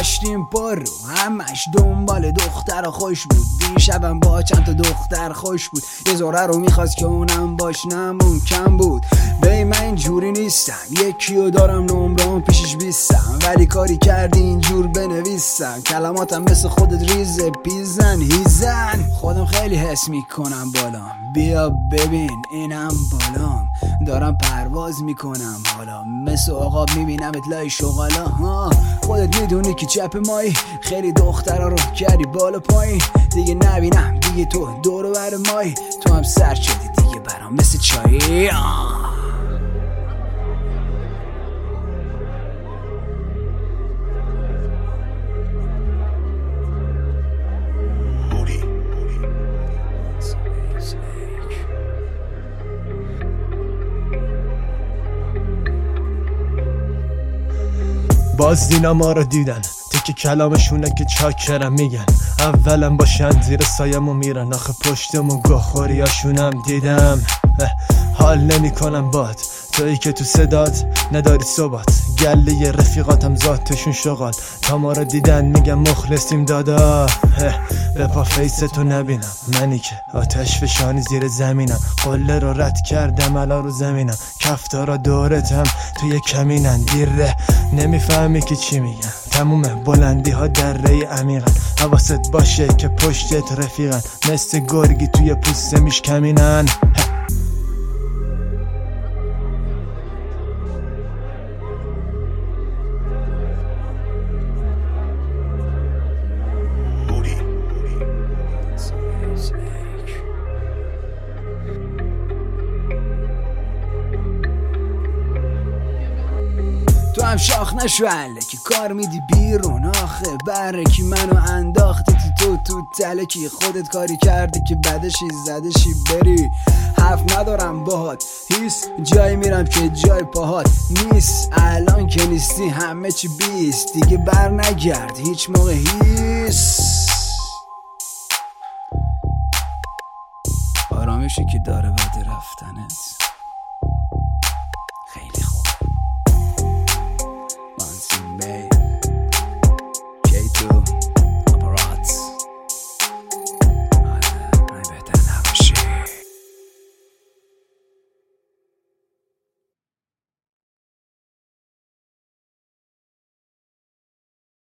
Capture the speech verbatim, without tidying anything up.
گشتیم پر رو همش دنبال دختر خوش بود. دیشبم با چند تا دختر خوش بود. یه زوره رو میخواست که اونم باش نمون بود. بی من اینجوری نیستم، یکیو دارم نمرام پیشش بیستم، ولی کاری کردی اینجور بنویسم. کلماتم مثل خودت ریزه پیزن هیزن. خودم خیلی حس میکنم بالام، بیا ببین اینم بالام. دارم پرواز میکنم حالا، مثل عقاب میبینم اطلای شغالا. ها خودت میدونی که چپ مایی، خیلی دخترها رو کردی بالا پایین. دیگه نبینم دیگه تو دور بر مایی، تو هم سر شدی دیگه برام مثل چایی. آه. باز دینا ما رو دیدن، تکی کلامشونه که چاکرم میگن. اولا باشن زیر سایمو میرن، آخه پشتمون گاخوریاشونم دیدم. حال نمی کنم باد تویی که تو صدات نداری ثبات. گله رفیقاتم ذاتشون شغال، تا ما رو دیدن میگم مخلصیم دادا. به پا فیستو نبینم، منی که آتش فشانی زیر زمینم. قله رو رد کردم الان رو زمینم، کفتارا دورتم توی کمینن. دیره نمیفهمی که چی میگن، تموم بلندی ها دره عمیقن. حواست باشه که پشتت رفیقن، مثل گرگی توی پوست میش کمینن. تو هم شاخ نشو که کار میدی بیرون. آخه برکی منو انداختی تو تو تلکی. خودت کاری کردی که بعدشی زدشی بری. حرف ندارم باهات، هیس جایی میرم که جای پاهات نیست. الان که نیستی همه چی بیست، دیگه بر نگرد هیچ موقع هیس. آرامشی که داره بعد رفتنت.